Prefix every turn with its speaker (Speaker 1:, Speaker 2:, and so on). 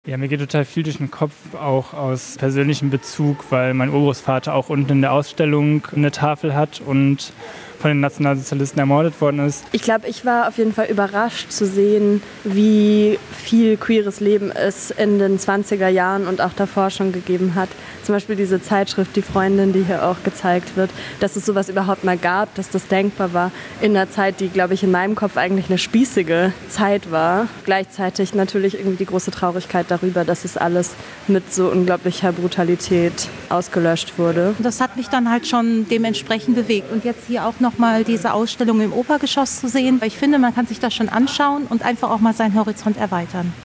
Speaker 1: Ja, mir geht total viel durch den Kopf, auch aus persönlichem Bezug, weil mein Urgroßvater auch unten in der Ausstellung eine Tafel hat und von den Nationalsozialisten ermordet worden ist.
Speaker 2: Ich glaube, ich war auf jeden Fall überrascht zu sehen, wie viel queeres Leben es in den 20er Jahren und auch davor schon gegeben hat. Zum Beispiel diese Zeitschrift Die Freundin, die hier auch gezeigt wird, dass es sowas überhaupt mal gab, dass das denkbar war in einer Zeit, die, glaube ich, in meinem Kopf eigentlich eine spießige Zeit war. Gleichzeitig natürlich irgendwie die große Traurigkeit darüber, dass es alles mit so unglaublicher Brutalität ausgelöscht wurde.
Speaker 3: Das hat mich dann halt schon dementsprechend bewegt. Und jetzt hier auch nochmal diese Ausstellung im Obergeschoss zu sehen. Ich finde, man kann sich das schon anschauen und einfach auch mal seinen Horizont erweitern.